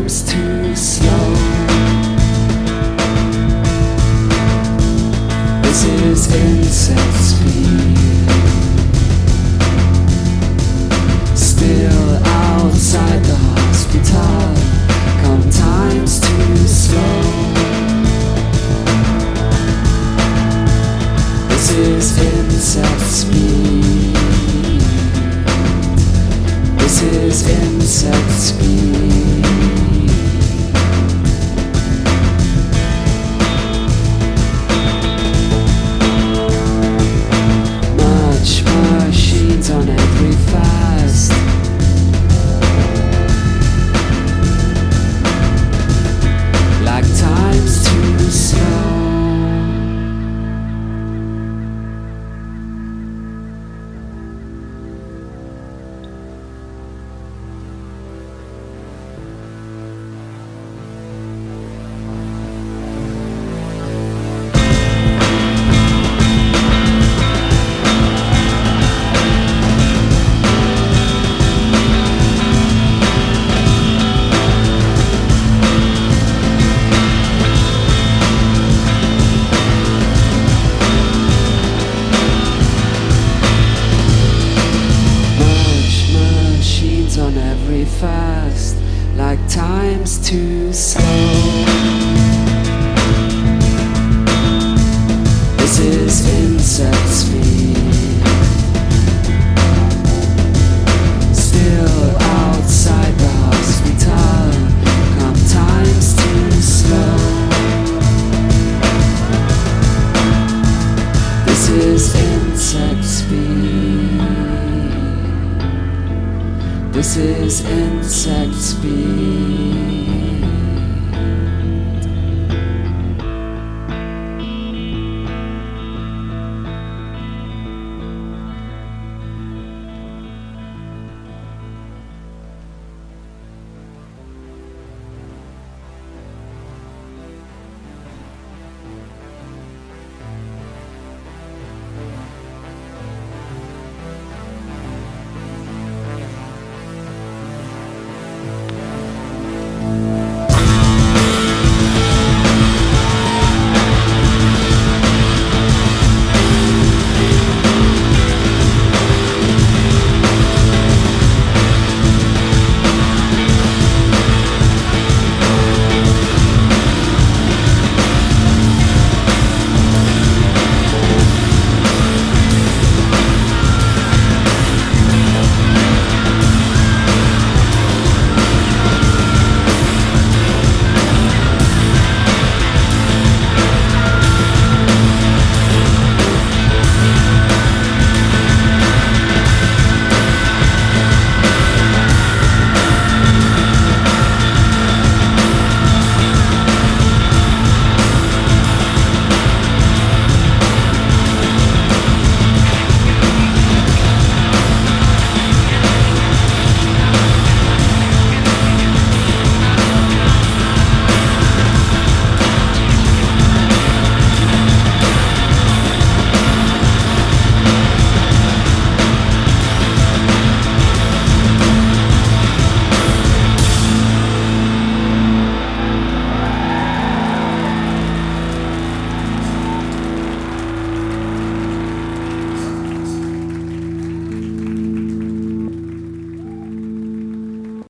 times too slow. This is insect speed, still outside the hospital. Come times too slow. This is insect speed. This is insect speed. Much machines on every fast. Like time's too slow. On every fast, like time's too slow. This is insect speed, still outside the hospital. Come time's too slow. This is insect speed. This is insect speed.